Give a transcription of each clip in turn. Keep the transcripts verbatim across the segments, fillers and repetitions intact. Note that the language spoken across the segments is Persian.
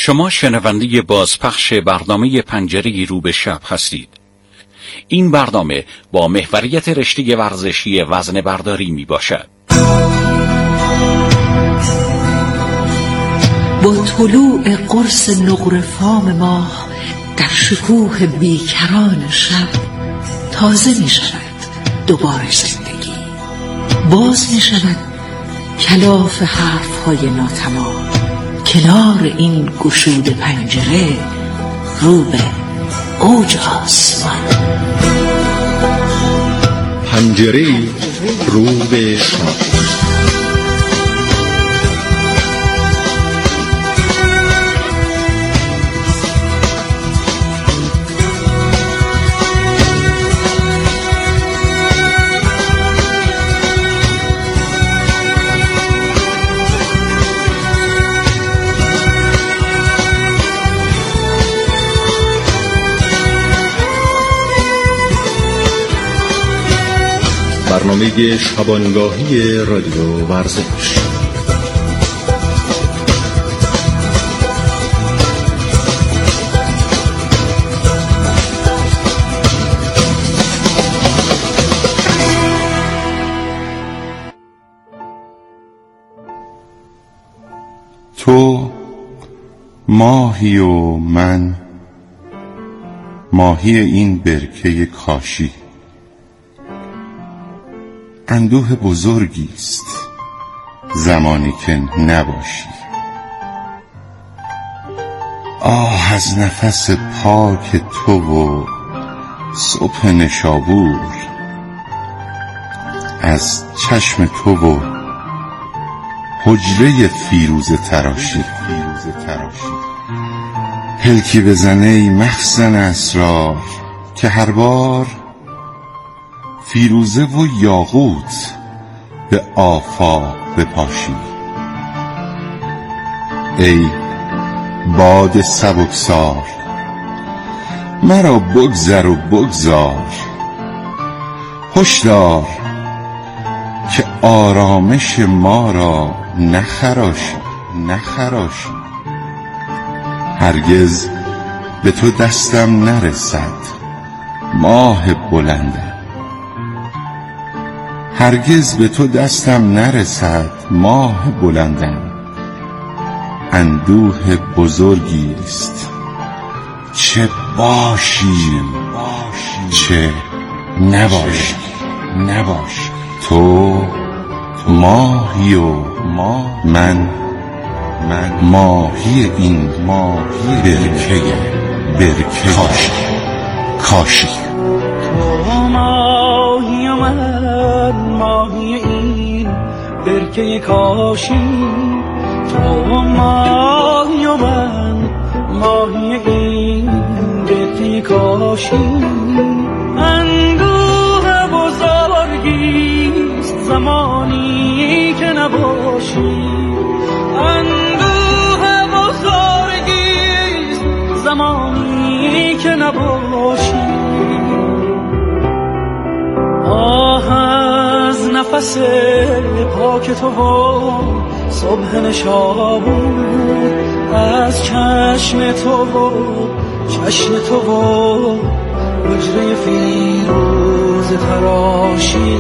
شما شنونده بازپخش برنامه پنجره رو به شب هستید. این برنامه با محوریت رشته ورزشی وزنه برداری می باشد. با طلوع قرص نقره فام ماه در شکوه بیکران شب تازه می شود دوباره زندگی. باز می شود کلاف حرف های ناتمام کنار این گشوده پنجره رو به اوج آسمان. پنجره رو به شب. برنامه شبانگاهی رادیو ورزش. تو ماهی و من ماهی این برکه کاشی. اندوه بزرگی است زمانی که نباشی. آه از نفس پاک تو و صبح نشابور، از چشم تو و حجره فیروزه تراشی. پلکی بزنه ای مخزن اسرار که هر بار فیروزه و یاقوت به آفاق بپاشی. ای باد سبکسار مرا بگذر و بگذار، هشدار که آرامش ما را نخراشی نخراشی. هرگز به تو دستم نرسد ماه بلندم، هرگز به تو دستم نرسد ماه بلندم. اندوه بزرگی است چه باشی چه نباشی نباشی. تو ماهی و من من ماهی این ماهی برکه برکه کاشی کاشی. تو ماهی و من ماهی این برکه کاشی. تو ماهی و من ماهی این برکه کاشی. اندوه بزرگیست زمانی که نباشی. اندوه بزرگیست زمانی که نباشی. آه از نفس پاک تو و صبح نشابور، از چشم تو و چشم تو و حجره فیروزه تراشی.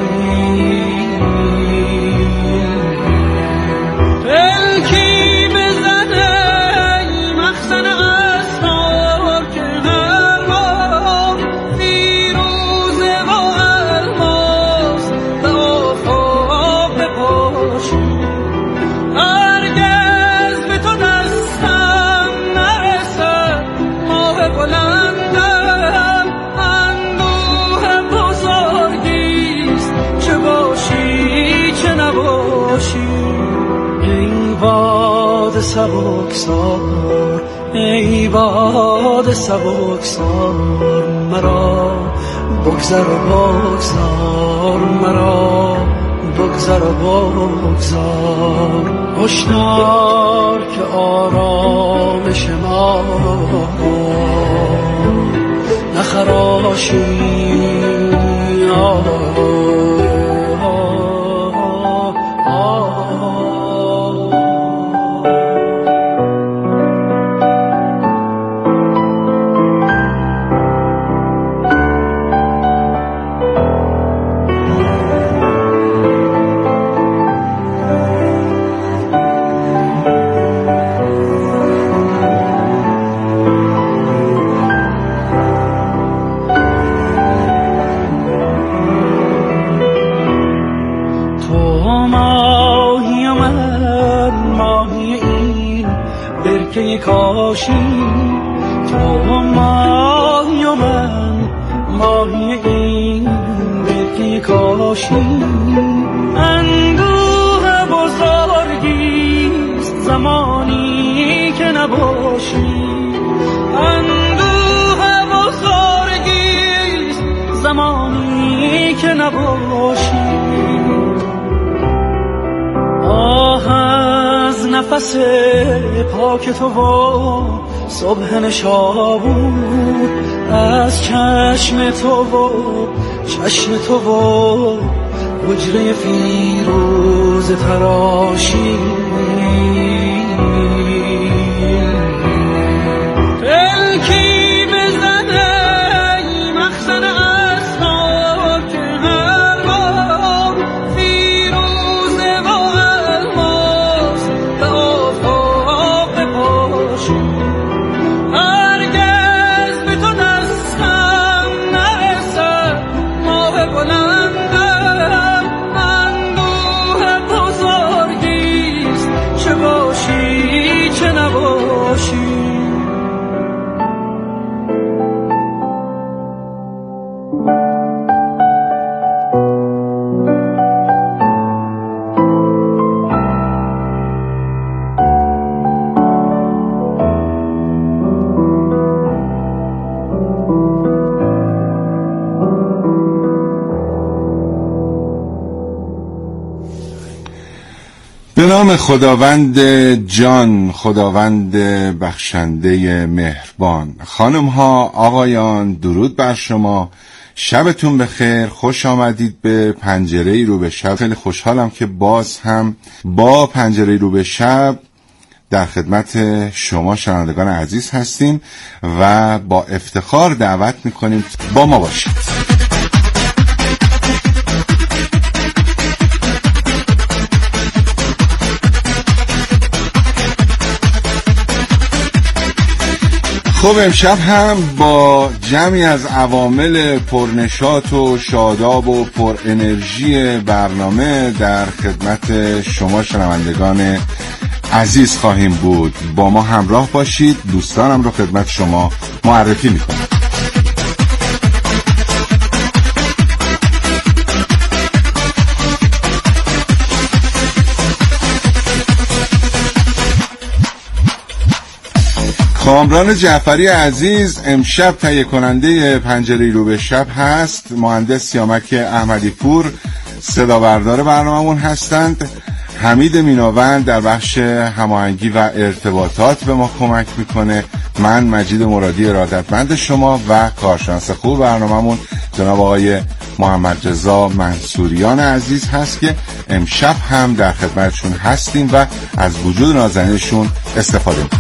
پلکی بزنه مخزن اسرار که هر بار فیروزه و الماس به آفاق بپاشی. هرگز به تو دستم نرسد ماه بلندم. اندوه بزرگیست چه باشی چه نباشی. ای باد سبکسار ای باد سبکسار مرا بگذر و بگذار مرا بگذر و بگذار. هشدار که آرامش ما نخراشی. برفی کاشی، تو ماهی و من ماهی این برفی کاشی. اندوه بزرگیست زمانی که نباشی، اندوه بزرگیست زمانی که نباشی. آه از نفس پاک تو و صبح نشابور، از چشم تو و چشم تو و حجره فیروز تراشی. پلکی بزنه مخزن اسرار که هر بار فیروزه و الماس به آفاق بپاشی. هرگز به تو دستم نرسد ماه بلندم، اندوه بزرگیست چه باشی چه نباشی. به نام خداوند جان، خداوند بخشنده مهربان. خانم ها، آقایان، درود بر شما، شبتون بخیر، خوش آمدید به پنجره رو به شب. خیلی خوشحالم که باز هم با پنجره رو به شب در خدمت شما شنوندگان عزیز هستیم و با افتخار دعوت میکنیم با ما باشید. خب امشب هم با جمعی از عوامل پرنشاط و شاداب و پر انرژی برنامه در خدمت شما شنوندگان عزیز خواهیم بود. با ما همراه باشید. دوستانم رو خدمت شما معرفی میکنم. کامران جعفری عزیز امشب تهیه کننده پنجره رو به شب هست. مهندس سیامک احمدی پور صدا بردار برنامه‌مون هستند. حمید میناوند در بخش هماهنگی و ارتباطات به ما کمک میکنه. من مجید مرادی ارادتمند شما و کارشناس خوب برنامه‌مون جناب آقای محمد رضا منصوریان عزیز هست که امشب هم در خدمتشون هستیم و از وجود نازنینشون استفاده میکنیم.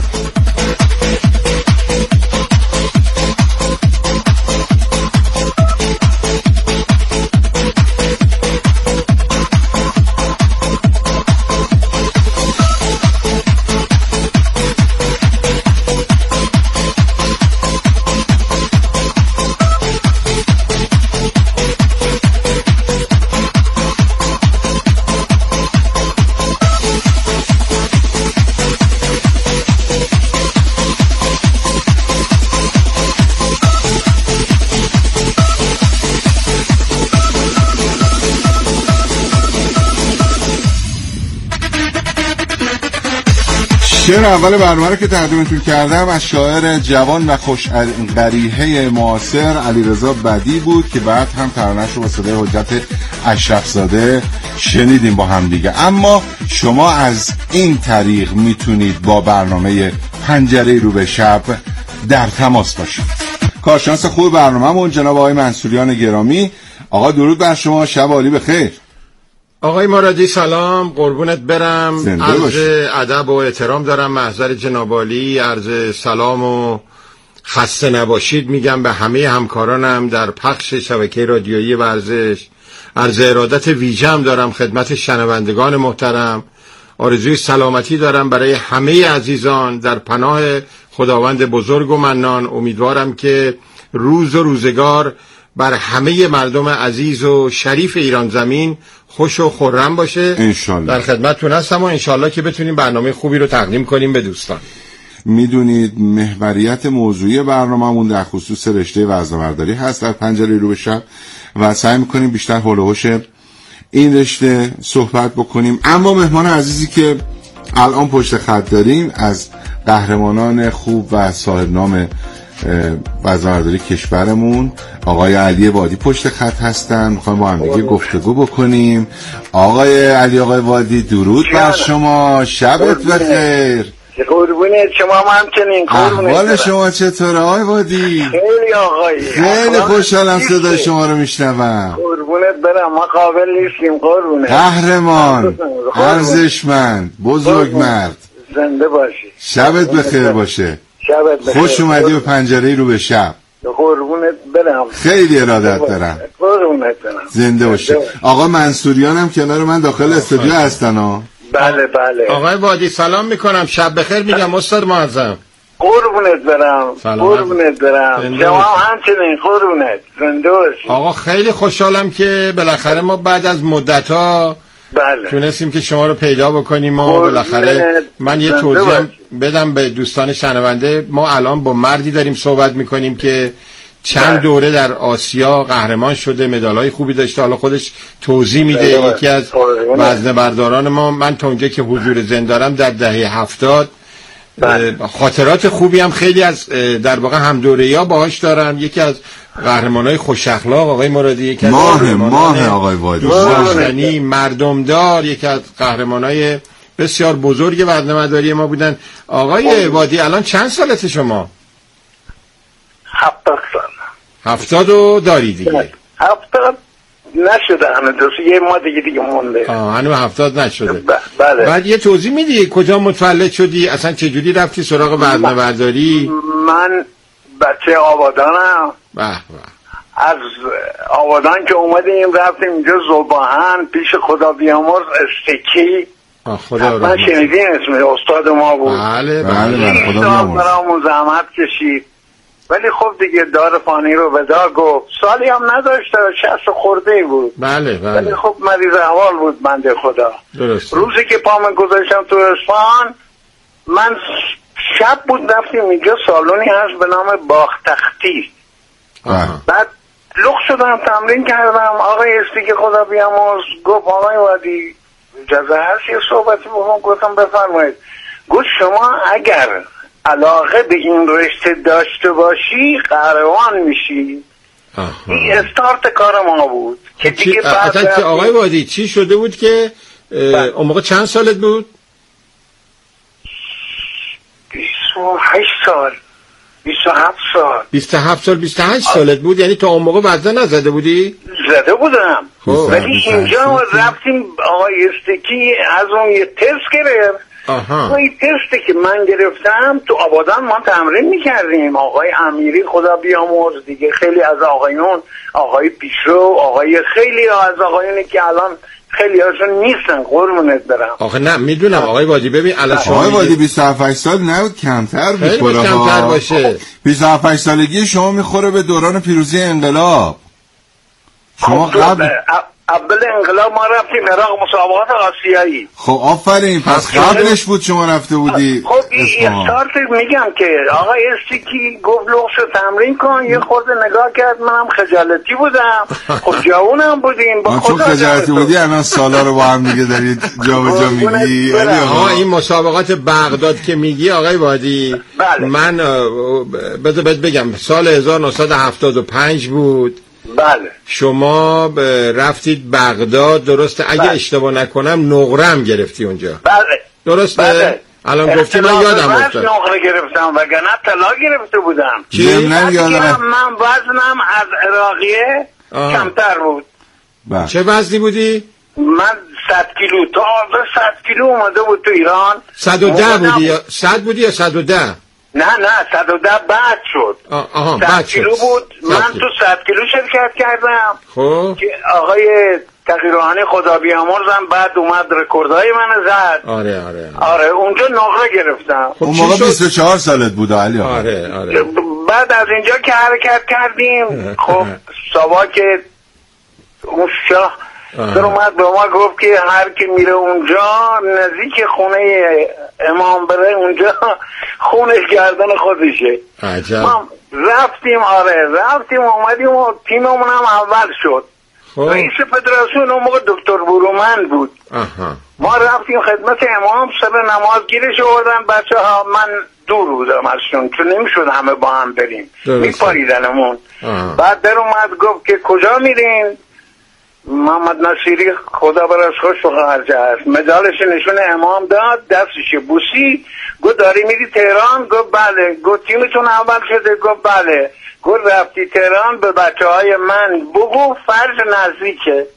شعر اول برنامه رو که تقدیمتون کردم از شاعر جوان و خوش قریحه معاصر علیرضا بدی بود که بعد هم ترانه‌اش رو با صدای حجت اشرف زاده شنیدیم با هم دیگه. اما شما از این طریق میتونید با برنامه پنجره رو به شب در تماس باشید. کارشناس خوب برنامه‌مون جناب آقای منصوریان گرامی. آقا درود بر شما، شب عالی بخیر. آقای مرادی سلام، قربونت برم. عرض ادب و احترام دارم، محضر جناب عالی، عرض سلام و خسته نباشید میگم به همه همکارانم در پخش شبکه رادیویی ورزش. عرض ارادت ویژه‌ام دارم خدمت شنوندگان محترم. آرزوی سلامتی دارم برای همه عزیزان در پناه خداوند بزرگ و منان. امیدوارم که روز و روزگار بر همه مردم عزیز و شریف ایران زمین خوش و خرم باشه. انشالله. در خدمتتون هستم و انشالله که بتونیم برنامه خوبی رو تقدیم کنیم به دوستان. میدونید محوریت موضوعی برنامه‌مون در خصوص رشته وزنه‌برداری هست در پنجره رو به شب و سعی میکنیم بیشتر حول و حوش این رشته صحبت بکنیم. اما مهمان عزیزی که الان پشت خط داریم از قهرمانان خوب و صاحب نام وزنه‌برداری کشورمون آقای علی وادی پشت خط هستن. میخوایم با هم دیگه گفتگو بکنیم. آقای علی آقای وادی درود بر شما، شبت بخیر. قربونت شما همچنین. احوال شما چطوره آقای وادی؟ خیلی آقای خیلی خوشحالم صدای شما رو میشنوم. قربونت برم، ما قابل نیستیم. قربونت قهرمان، ارزشمند، بزرگمرد، زنده باشی، شبت بخیر باشه. شبت بخیر. خوش اومدی به پنجره رو به شب. قربونت برم، خیلی ارادت دارم. قربونت برم، زنده باشه. آقا منصوریان هم کنار من داخل استودیو هستن ها. بله بله. آقای وادی سلام میکنم، شب بخیر میگم استاد معظم. قربونت برم، قربونت برم. شما همچنین قربونت، زنده باشی. آقا خیلی خوشحالم که بالاخره ما بعد از مدت‌ها بله تونستیم که شما رو پیدا بکنیم و بالاخره من یه توضیح بدم به دوستان شنونده. ما الان با مردی داریم صحبت میکنیم که چند دوره در آسیا قهرمان شده، مدالای خوبی داشته، حالا خودش توضیح میده. یکی از وزنه‌برداران ما، من تا اونجا که حضور ذهن دارم در دهه هفتاد خاطرات خوبی هم خیلی از در واقع هم دوره‌ها باهاش دارن. یکی از قهرمانای خوش اخلاق آقای مرادی، یکی از ماه ماه آقای وادی دوستانی مردمدار، یکی از قهرمانای بسیار بزرگ وزنه‌برداری ما بودن. آقای وادی الان چند سالته شما؟ هفتاد سال. هفتادو داری دیگه؟ هفتاد نشده هنوز، یه ما دیگه دیگه مونده. آه هنوز هفتاد نشده. بله. بعد یه توضیح میدی کجا متولد شدی؟ اصلا چجوری رفتی سراغ وزنه‌برداری؟ من بچه آبادانم. به به. از آبادان که اومدیم رفتیم اینجا زباهن پیش خدا بیامرز استکی. خدا من شنیدین اسم استاد ما بود. بله بله بله خدا بیامرز. برامون زحمت کشید ولی خب دیگه دار فانی رو ودا گفت. سالی هم نداشته، شصت خورده بود. بله بله. ولی خب مریض احوال بود بنده خدا. درست. روزی که پامن گذاشتم تو اصفهان، من شب بود رفتیم اینجا سالونی هست به نام باختختی. بعد لخ شدم تمرین کردم. آقای استی که خدا بیامرز گفت آقای وادی اجازه هست یه صحبتی بکنم؟ گفتم بفرمایید. گفت شما اگر علاقه به این رشته داشته باشی قهرمان میشی. این استارت کار ما بود که دیگه بعد که آقای وادی چی شده بود که اون موقع چند سالت بود؟ بیست و هشت سال بیست و هفت سال بیست و هفت سال بیست و هشت سالت بود، یعنی تا اون موقع وزن نزده بودی؟ زده بودم. ولی اینجا رفتیم آقای استکی از اون یه تست گرفت. آها. این تستی که من گرفتم تو آبادان ما تمرین میکردیم. آقای امیری خدا بیامرز دیگه، خیلی از آقایون، آقای پیشرو، آقای خیلی از آقایونی که الان خیلی هاشون نیستن قربونت برم. آخه نه میدونم آقای وادی. ببین الان شما آقای وادی بیست و هفت سال نبود، کمتر بود. خیلی کمتر باشه. بیست و هفت سالگی شما میخوره به دوران پیروزی انقلاب. شما قبل اول انقلاب ما رفتیم عراق مسابقات آسیایی. خب آفرین، پس قبلش بود شما رفته بودی. خب این استارت میگم که آقای استیکی گفت لغش تمرین کن. یه خورده نگاه کرد، منم خجالتی بودم. خب جوونم بودیم با خدا. چون خجالتی بودی الان سالا رو با هم دیگه دارید جا به جا میگی. آقا این مسابقات بغداد که میگی آقای وادی، بله. من بذار بهت بگم سال هزار و نهصد و هفتاد و پنج بود. بله. شما رفتید بغداد درسته؟ اگه بله. اشتباه نکنم نقره هم گرفتی اونجا. بله. درسته؟ بله. الان گفتی من یادم افتاد. نقره گرفتم وگرنه طلا گرفته بودم. چی؟ من یادم من وزنم از عراقیه آه. کمتر بود. بله. چه وزنی بودی؟ من صد کیلو. تا صد کیلو اومده بود تو ایران. صد و ده بودی یا صد بودی یا صد و ده؟ نه نه صد و ده بعد شد. آها صد بعد کیلو شد. بود. من کیلو. تو صد کیلو شرکت کردم. خب که آقای تقیروهانی خدا بیامرزم بعد اومد رکوردای من زد. آره آره آره اونجا نقره گرفتم. خب اون موقع بیست و چهار سالت بود علی آقا. آره آره. بعد از اینجا که حرکت کردیم خب ساواک اون شاه در اومد به ما گفت که هر کی میره اونجا نزدیک خونه امام بره اونجا خونش گردن خودشه. عجب. ما رفتیم، آره رفتیم اومدیم و تیممون هم اول شد. خب. رئیس فدراسیون اون موقع دکتر برومند بود. آها. ما رفتیم خدمت امام، سر نماز گیرش آوردن بچه ها. من دور بودم ازشون چون نمیشد همه با هم بریم، میپاریدنمون. بعد در اومد گفت که کجا میرین؟ محمد نصیری خدا براش خوش و خرجه هست مدالش نشون امام داد، دستش بوسی، گفت داری میری تهران؟ گفت بله. گفت تیمتون اول شده؟ گفت بله. گفت رفتی تهران به بچه های من بگو فرج نزدیکه.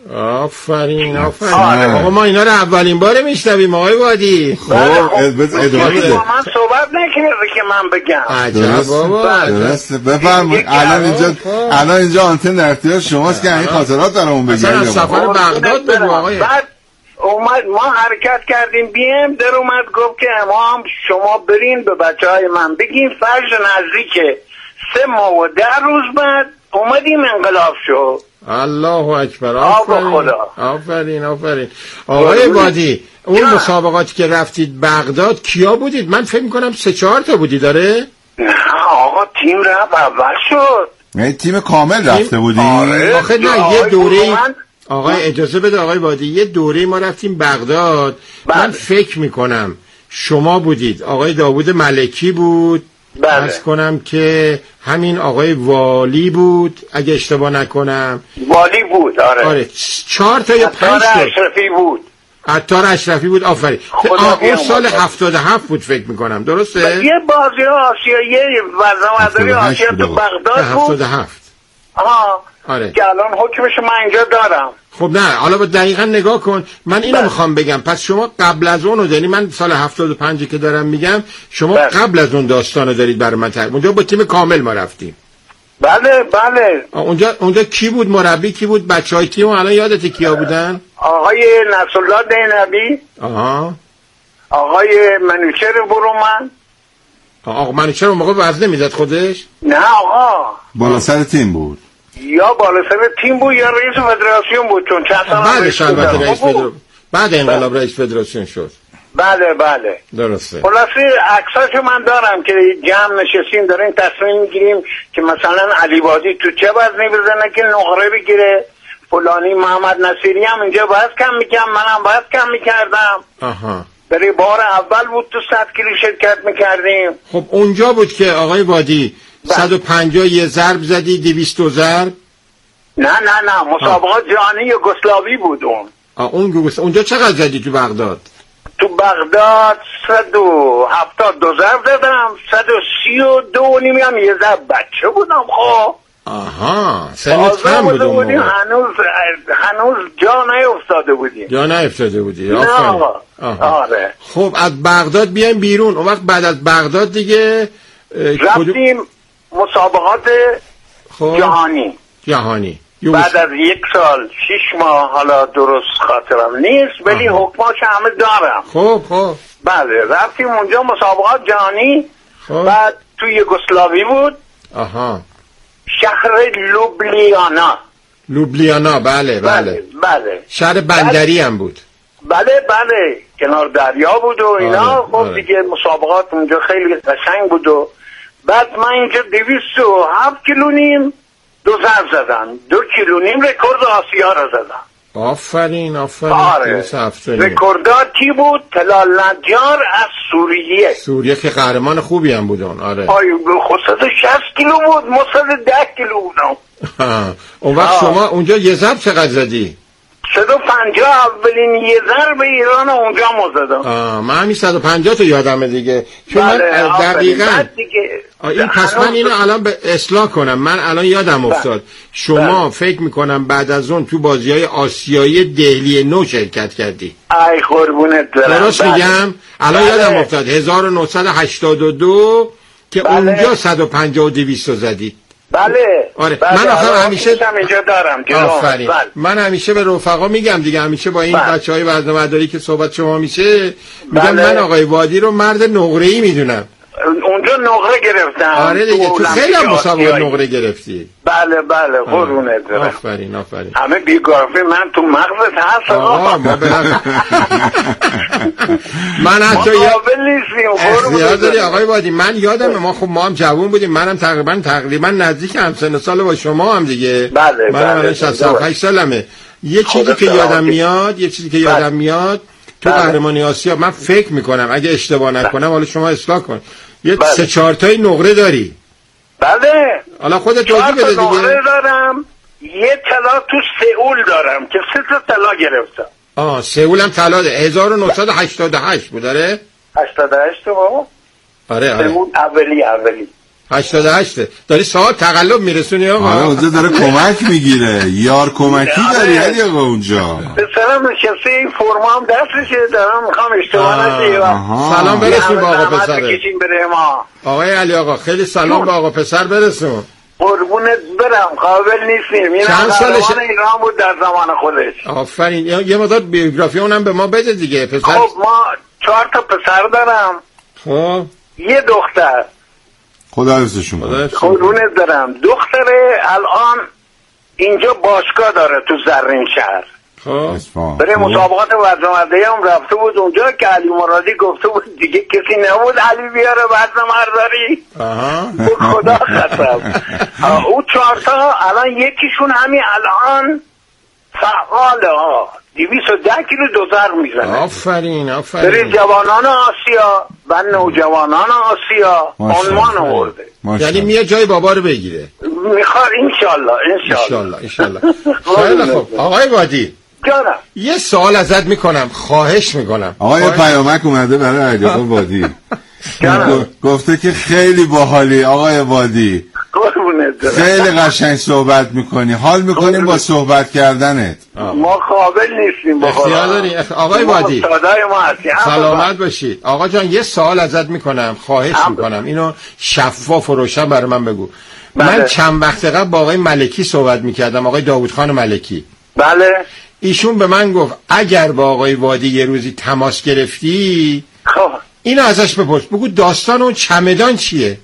آفرین آفرین. آقا ما اینا رو اولین باره میشنویم آقای وادی. خب ادامه با من صحبت نکرده که من بگم. عجب بابا. درسته بفرمایید. الان اینجا الان اینجا آنتن در اختیار شماست که این خاطرات برامون بگید. مثلا سفر بغداد بگو آقای. بعد اومد ما حرکت کردیم بیم، در اومد گفت که امام شما برین به بچه های من بگین فرج نزدیکه. سه ماه و ده روز بعد اومدیم انقلاب شد. الله اکبر. آفرین آفرین آفرین. آقای وادی اون مسابقاتی که رفتید بغداد کیا بودید؟ من فکر میکنم سه چهار تا بودی داره؟ نه آقا تیم رفت اول شد. نه تیم کامل رفته بودی؟ آره. آخه نه یه دوره آقای اجازه بده آقای وادی یه دوره ما رفتیم بغداد. بله. من فکر میکنم شما بودید، آقای داوود ملکی بود. بله. عرض کنم که همین آقای والی بود اگه اشتباه نکنم. والی بود آره. آره چهار تا یا پنج تا. عطار اشرفی بود. عطار اشرفی بود. آفرین. اون سال هفتاد و هفت بود فکر میکنم درسته؟ یه بازی آسیایی وزنه‌برداری آسیا تو بغداد بود. هفتاد و هفت. آها. آره. که الان حکمش من اینجا دارم. خب نه حالا با دقیقا نگاه کن. من اینو میخوام بگم پس شما قبل از اونو یعنی من سال هفتاد و پنج که دارم میگم شما بله. قبل از اون داستانو دارید برای من تعریف. اونجا با تیم کامل ما رفتیم. بله بله. اونجا اونجا کی بود مربی کی بود بچهای تیم الان یادت کیا بودن؟ آقای نصرالله دینبی. آها. آقای منوچهر برومند. آقا منوچهر اون موقع وزنه میزد خودش؟ نه آقا. بالا سر تیم بود. یا بالا سر تیم بود یا رئیس فدراسیون بود چون چند سال بعدش البته رئیس فدراسیون بعد انقلاب رئیس فدراسیون شد. بله بله درسته. خلاصه عکساشو من دارم که جمع نشستیم داریم تصمیم میگیریم که مثلا علی وادی تو چه وزنی بزنه که نقره بگیره، فلانی محمد نصیری هم اینجا باید کم میکنم، منم باید کم میکردم. آها. برای بار اول بود تو صد کیلو شرکت میکردیم. خب اونجا بود که آقای وادی صد و پنجاه یه ضرب زدی دویست و ضرب؟ نه نه نه مسابقات جهانی یوگسلاوی بود اون. آه اون یوگسلاوی. اونجا چقدر زدی تو بغداد؟ تو بغداد صد و هفتاد دو ضرب زدم، صد و سی و دو نیمی هم یه ضرب بچه بودم. خب آها سنت کم بود اون موقع. هنوز هنوز جا نیفتاده بودیم. جا نیفتاده بودی؟ نه آقا. آره. خب از بغداد بیایم بیرون. اون وقت بعد از بغداد دیگه رفتیم مسابقات خب. جهانی جهانی بعد از یک سال شش ماه، حالا درست خاطرم نیست ولی حکماش همه دارم. خب خب بله رفتیم اونجا مسابقات جهانی. خب. بعد توی یوگسلاوی بود. آها. شهر لوبلیانا. لوبلیانا بله بله بله, بله. شهر بندری هم بود. بله بله کنار دریا بود و اینا. خب آره. دیگه مسابقات اونجا خیلی قشنگ بود و بعد من اینجا دویست و هفت کیلو نیم دو ضرب زدم، دو کیلو نیم رکورد آسیا را زدم. آفرین آفرین. آره. رکورددار کی بود؟ طلال نجار از سوریه. سوریه که قهرمان خوبی هم بود اون. آره. آی خود صد و شصت کیلو بود، ما صد و ده کیلو بودم. اون وقت شما اونجا یه ضرب چقدر زدی؟ صد و پنجاه اولین یه ضرب ایران اونجا ما زدم. آه من همین صد و پنجاه تا یادمه دیگه. چون من دقیقاً این پس من اینو الان به اصلاح کنم. من الان یادم افتاد شما بله. فکر میکنم بعد از اون تو بازی‌های آسیایی دهلی نو شرکت کردی. ای قربونت برم. درست بله. میگم؟ الان بله. یادم افتاد هزار و نهصد و هشتاد و دو که بله. اونجا صد و پنجاه و دویست زدی. بله. آره. بله. من آخه همیشه اینجا دارم. آفرین. بله. من همیشه به رفقا میگم دیگه همیشه با این بله. بچهای وزنه‌برداری که صحبت شما میشه میگم بله. من آقای وادی رو مرد نقره‌ای میدونم. اونجا نقره گرفتم. آره دیگه تو خیلی هم مسابقه نقره گرفتی. بله بله قربونت برم. آفرین آفرین. همه بیوگرافی من تو مغزت هست آقا. ما برم. من حتی مقابل نیستیم. یاد داری آقای وادی، من یادم ما خب ما هم جوون بودیم، منم تقریبا تقریبا نزدیک هم سن سال با شما هم دیگه. بله منم الان شصت و هشت سالمه. یه چیزی که یادم میاد یه چیزی که یادم میاد تو قهرمانی آسیا، من فکر میکنم اگه اشتباه نکنم، حالا شما اصلاح کن، یه سه چهار تای نقره داری. بله حالا خودت توضیح بده دیگه. نقره دارم، یه طلا تو سئول دارم که سه تا طلا گرفتم. آه سئول هم طلا ده. هزار و نهصد و هشتاد و هشت بود داره؟ هشتاد و هشت بابا. آره آره. سئول اولی اولی. هشتاد و هشت. داری ساعت تقلب میرسونی آقا؟ آره اونجا داره کمک میگیره. یار کمکی داری علی آقا اونجا. پسرم نشسته این فرما هم دستشه دارم میخوام اشتباه نشه. سلام برسون با آقا پسره. ما آقای علی آقا خیلی سلام با آقا پسر برسون. قربونت برم، قابل نیستیم. این چند سالشه؟ ایران بود در زمان خودش. آفرین. یه مقدار بیوگرافی اونم به ما بده دیگه پسر. خب ما چهار تا پسر دارم. خب یه دختر. خدا حفظشون کنه. قربونت برم. دختره الان اینجا باشگاه داره تو زرین شهر. خب برای مسابقات وزن مردی هم رفته بود اونجا که علی مرادی گفته بود دیگه کسی نبود علی بیاره وزن مرداری. آها خدا خطرم. او چهارتا الان یکیشون همین الان فعاله ها دویست و ده کیلو دوزر میزنه. آفرین آفرین. برای جوانان آسیا و نوجوانان آسیا عنوان آورده. یعنی میاد جای بابا رو بگیره. میخواد انشالله انشالله انشالله. خیلی خوب آقای وادی جانم یه سوال ازت میکنم، خواهش میکنم. آقای پیامک اومده برای علی آقا وادی. گفته که خیلی باحالی آقای وادی، خیلی قشنگ صحبت میکنی، حال میکنیم با صحبت کردنت. ما قابل نیستیم با خدا. آقای وادی ما سلامت باشید. آقا جان یه سوال ازت میکنم، خواهش میکنم اینو شفاف و روشن برای من بگو. من چند وقت قبل با آقای ملکی صحبت میکردم، آقای داوود خان ملکی. بله. ایشون به من گفت اگر با آقای وادی یه روزی تماس گرفتی خب اینو ازش بپرس، بگو داستان اون چمدان چیه.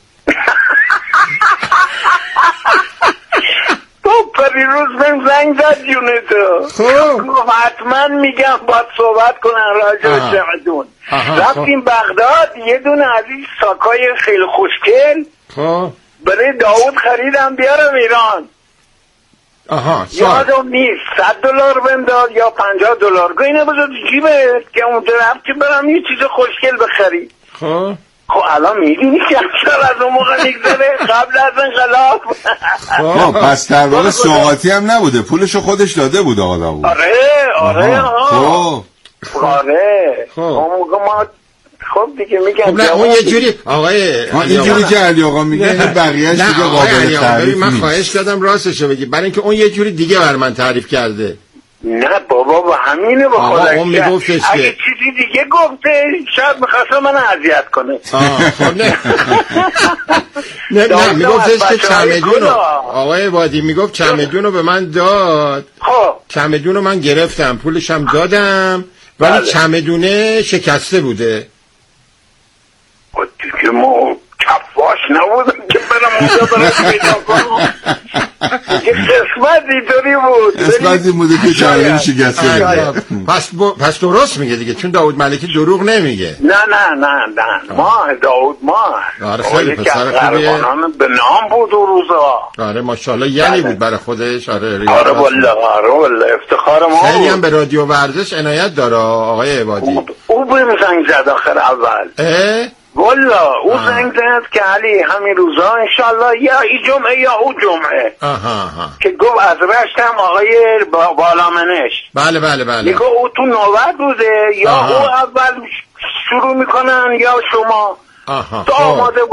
تو پریروز من زنگ زد جونه تو. خب حتما میگم باید صحبت کنن راجع به چمدون. رفتیم بغداد یه دونه از این ساکای خیلی خوشگل خب برای داوود خریدم بیارم ایران. آها یادم نیست صد دلار بنداز یا پنجاه دلار گوی نبزد جیبه که اونجا رفتی برم یه چیز خوشگل بخری. خب خب الان میدونی که سال از اون موقع میگذاره قبل از انقلاب. خب پس در واقع سوغاتی هم نبوده، پولشو خودش داده بود آقا داوود. آره آره خب آره اون موقع ما خب دیگه میگم خب نه اون یه جوری آقای اینجوری که علی آقا میگه بقیه‌اش دیگه قابل تعریف من خواهش کردم راستشو بگی، برای اینکه اون یه جوری دیگه بر من تعریف کرده. نه بابا با همینه با خودش. اون میگفتش که اگه چیزی دیگه گفته شاید می‌خواسته من اذیت کنه. خب نه نه نه میگفتش که چمدونو آقای وادی میگفت چمدونو به من داد. خب چمدونو من گرفتم پولش هم دادم ولی چمدونه شکسته بوده. که ما کفاش نبودم که برم اونجا برم پیدا کنم. که قسمت اینطوری بود، قسمت این بوده که چمدون شکسته بود. پس پس درست میگه دیگه، چون داوود ملکی دروغ نمیگه. نه نه نه نه ما داوود ما آره خیلی پسر خوبیه، به نام بود اون روزا. آره ماشاءالله یعنی بود برای خودش. آره آره والله آره والله افتخار ما. خیلی هم به رادیو ورزش عنایت داره آقای عبادی. او بهم زنگ زد آخر اول. اه والله او زنگ زد که علی همین روزا انشالله یا ای جمعه یا او جمعه. آها آها. که گفت از رشتم آقای با بالامنش. بله بله بله. میگه او تو نوبت بوده یا آها. او اول شروع میکنن یا شما. آها. تو آماده باش.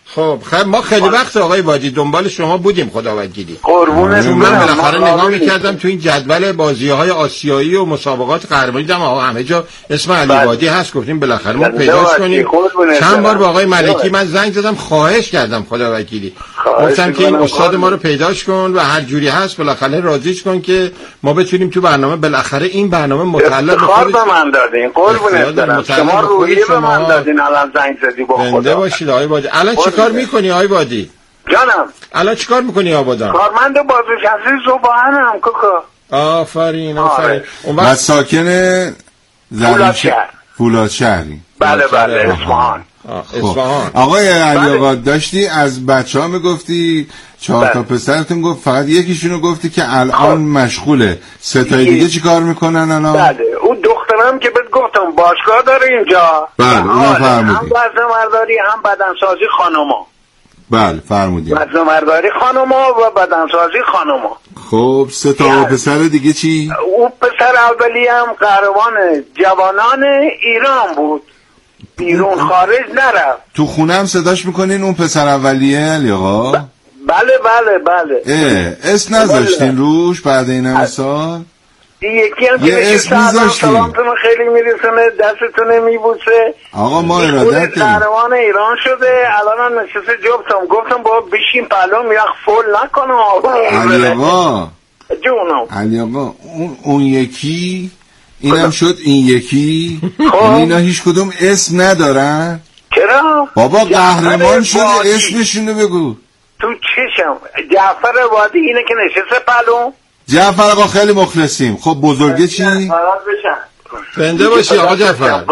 خب خب ما خیلی وقت آقای وادی دنبال شما بودیم خدا وکیلی. قربونت من بالاخره نگاه می‌کردم تو این جدول بازی‌های آسیایی و مسابقات قهرمانی دیدم آقا همه جا اسم علی وادی هست، گفتیم بالاخره ما پیداش کنیم. چند بار با آقای ملکی من زنگ زدم خواهش کردم خدا وکیلی، گفتم که این استاد ما رو پیداش کن و هر جوری هست بالاخره راضیش کن که ما بتونیم تو برنامه بالاخره این برنامه متعلق به خودت به من دادین. قربونت برم شما روحیه به من دادین الان زنگ زدی با خدا. زنده باشید آقای وادی. الان چیکار می‌کنی آقای وادی؟ جانم الان چیکار می‌کنی آبادان؟ کارمند بازنشسته زبانم کوکا. آفرین آفرین. اون وقت ساکن فولادشهر. فولادشهری. بله بله اصفهان. اصفهان. آقای علی آقا داشتی از بچه‌ها میگفتی چهار تا پسرتون گفت فقط یکیشونو گفتی که الان مشغوله، سه تای دیگه چیکار میکنن الان؟ بله اون دخترم که بهت گفتم باشگاه داره اینجا. بله اونم فرمودی. هم وزنه‌برداری هم بدنسازی خانوما. بله فرمودی. وزنه‌برداری خانوما و بدنسازی خانوما. خب سه تا پسر دیگه چی؟ اون پسر اولی هم قهرمان جوانان ایران بود. بیرون خارج نرفت. تو خونه هم صداش میکنین اون پسر اولیه علی آقا؟ ب... بله بله بله. اه اسم نذاشتین روش بعد این همه سال؟ یکی هم یه اسم میذاشتین. سلامتون خیلی میرسونه دستتونه میبوسه. آقا ما ارادت داریم. قهرمان ایران شده الان هم نشسته جبتم گفتم با بشین پلو میرخ فول نکنم. علی آقا جونم علی آقا اون, اون یکی اینم شد این یکی اینا هیچ کدوم اسم ندارن. چرا؟ بابا قهرمان شده اسمشونو بگو. تو چشم جعفر وادی اینه که نشسته پلو. جعفر آقا خیلی مخلصیم. خب بزرگه چی؟ زنده باشی آقا جعفر.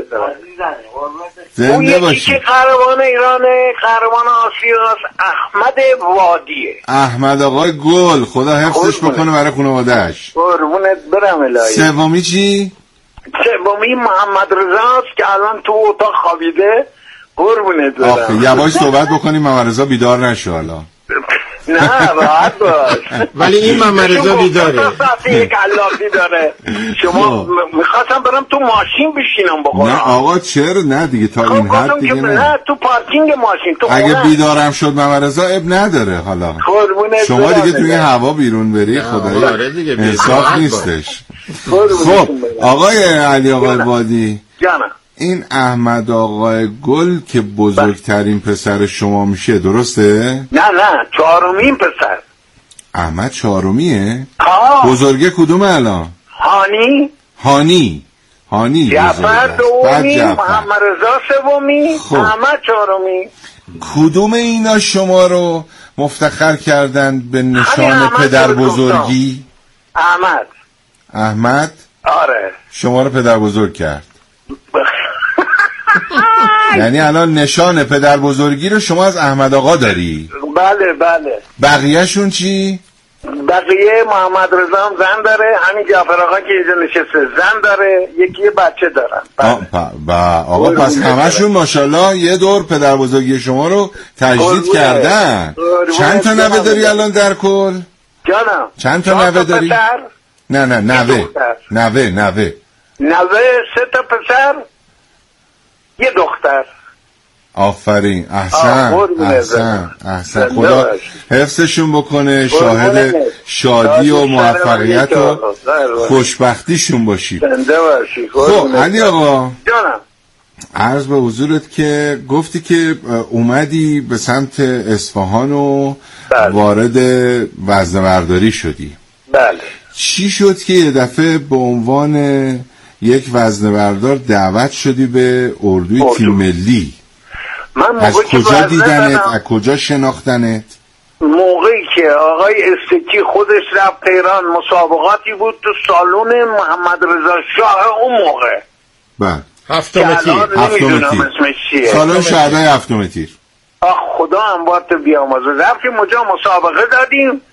زنده باشی. اون یکی که قهرمان ایرانه قهرمان آسیاست احمد وادیه. احمد آقای گل خدا حفظش بکنه برای خانواده‌اش. قربونت برم الهی. سومی چی؟ سومی محمد رضاست که الان تو اتاق خوابیده. قربونت برم. آخه یواش صحبت بکنیم محمد رضا بیدار نشه حالا. نه راحت باش. ولی این محمد رضا بیداره. یک علافی داره. شما میخواستم برم تو ماشین بشینم بخورم. نه آقا چرا نه دیگه تا این حد دیگه نه. نه تو پارکینگ ماشین تو اگه بیدارم شد محمد رضا اب نداره حالا. شما دیگه توی هوا بیرون بری خدایا انصاف نیستش. خب آقای علی آقای وادی جانم این احمد آقای گل که بزرگترین پسر شما میشه درسته؟ نه نه چهارمین پسر. احمد چهارمیه؟ آه. بزرگه کدومه الان؟ هانی هانی هانی جعفر دومی محمد رضا سومی خب. احمد چهارمی. کدوم اینا شما رو مفتخر کردن به نشان پدر بزرگی؟ احمد احمد؟ آره شما رو پدر بزرگ کرد. یعنی الان نشان پدر بزرگی رو شما از احمد آقا داری؟ بله بله. بقیه شون چی؟ بقیه محمد رضا هم زن داره، همین جعفر آقا که اینجا نشسته زن داره، یکی بچه دارن. بله. با آقا پس همشون ماشاءالله یه دور پدر بزرگی شما رو تجدید کردن. چند تا نوه داری الان در کل؟ جانم چند تا نوه داری؟ نه نه نوه نوه نوه نوه سه تا پسر یه دختر. آفرین احسن احسن احسن خدا حفظشون بکنه، شاهد شادی و موفقیت و خوشبختیشون باشی. خب علی آقا جانم عرض به حضورت که گفتی که اومدی به سمت اصفهان و بله. وارد وزنه‌برداری شدی. بله. چی شد که یه دفعه به عنوان یک وزنه‌بردار دعوت شدی به اردوی اردو. تیم ملی؟ من از کجا دیدنت؟ از کجا شناختنت؟ موقعی که آقای استکی خودش رفت تهران، مسابقاتی بود تو سالن محمد رضا شاه اون موقع. بله. هفتم تیر. هفتم تیر. سالن شهدای هفتم تیر. آخ خدا هم باید بیامازه. رفتیم اونجا مسابقه دادیم.